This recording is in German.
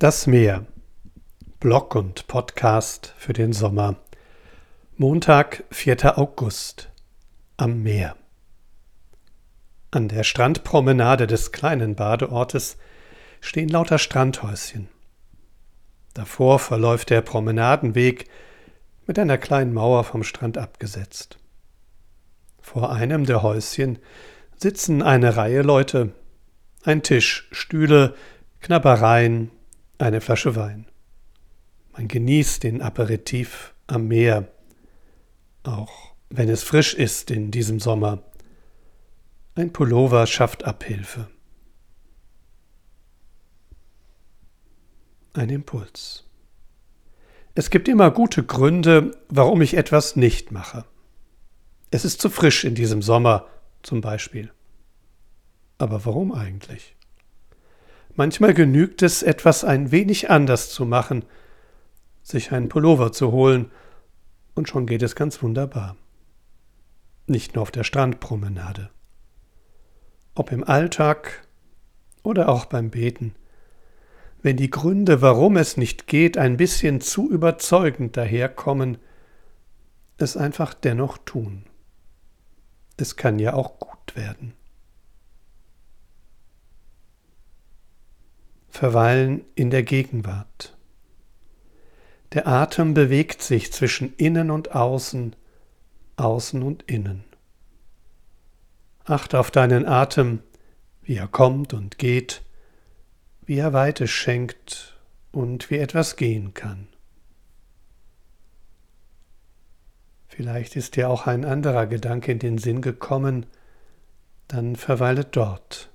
Das Meer. Blog und Podcast für den Sommer. Montag, 4. August. Am Meer. An der Strandpromenade des kleinen Badeortes stehen lauter Strandhäuschen. Davor verläuft der Promenadenweg mit einer kleinen Mauer vom Strand abgesetzt. Vor einem der Häuschen sitzen eine Reihe Leute, ein Tisch, Stühle, Knabbereien, eine Flasche Wein. Man genießt den Aperitif am Meer, auch wenn es frisch ist in diesem Sommer. Ein Pullover schafft Abhilfe. Ein Impuls. Es gibt immer gute Gründe, warum ich etwas nicht mache. Es ist zu frisch in diesem Sommer, zum Beispiel. Aber warum eigentlich? Manchmal genügt es, etwas ein wenig anders zu machen, sich einen Pullover zu holen, und schon geht es ganz wunderbar. Nicht nur auf der Strandpromenade. Ob im Alltag oder auch beim Beten. Wenn die Gründe, warum es nicht geht, ein bisschen zu überzeugend daherkommen, es einfach dennoch tun. Es kann ja auch gut werden. Verweilen in der Gegenwart. Der Atem bewegt sich zwischen innen und außen, außen und innen. Achte auf deinen Atem, wie er kommt und geht, wie er Weite schenkt und wie etwas gehen kann. Vielleicht ist dir auch ein anderer Gedanke in den Sinn gekommen, dann verweile dort.